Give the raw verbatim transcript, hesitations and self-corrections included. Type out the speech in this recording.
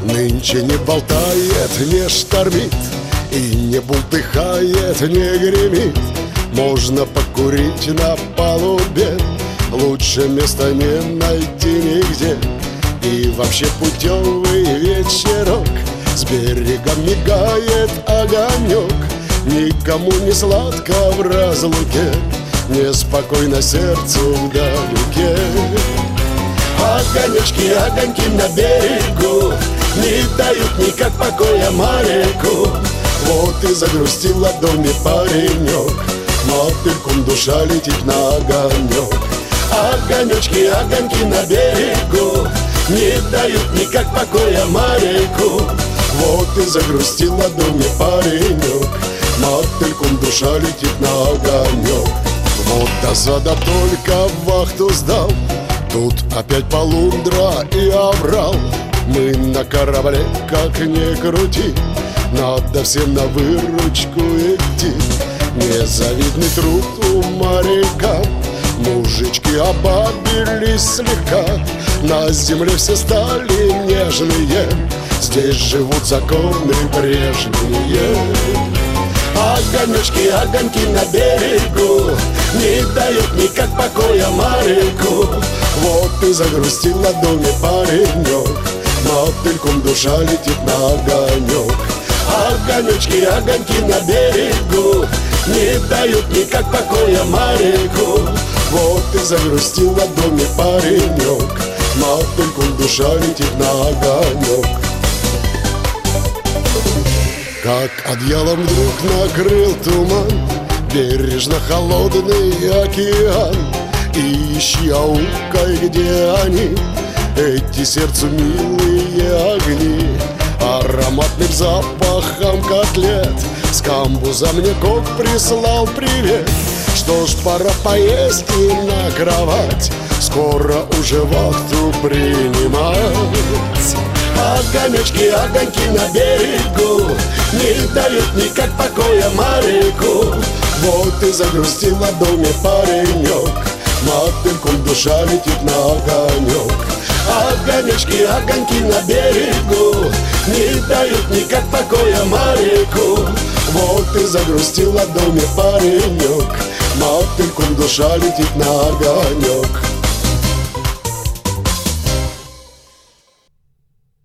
Нынче не болтает, не штормит, и не бултыхает, не гремит. Можно покурить на палубе, лучше места не найти нигде. И вообще путевый вечерок, с берега мигает огонек. Никому не сладко в разлуке, неспокойно сердцу вдалеке. Огонечки, огоньки на берегу не дают никак покоя моряку. Вот и загрустил о доме паренек, мотыльком душа летит на огонек. Огонечки, огоньки на берегу не дают никак покоя моряку. Вот и загрустил о доме паренек, мотыльком душа летит на огонек. Вот досада, только вахту сдал, тут опять полундра и оврал. Мы на корабле, как ни крути, надо всем на выручку идти. Незавидный труд у моряка, мужички обабились слегка. На земле все стали нежные, здесь живут законы прежние. Огонечки, огоньки на берегу не дают никак покоя моряку. Вот и загрустил о доме паренек, мотыльком душа летит на огонек. Огонечки, огоньки на берегу не дают никак покоя моряку. Вот и загрустил о доме паренек, мотыльком душа летит на огонек. Как одеялом вдруг накрыл туман бережно холодный океан. И ищи аукой, где они, эти сердцу милые огни. Ароматным запахом котлет с камбуза мне кок прислал привет. Что ж, пора поесть и на кровать, скоро уже вахту принимать. Огонечки, огоньки на берегу не дают никак покоя моряку. Вот и загрустил о доме паренек, мотыльком душа летит на огонек. Огонечки, огоньки на берегу не дают никак покоя моряку. Вот и загрустил о доме паренек, мотыльком душа летит на огонек.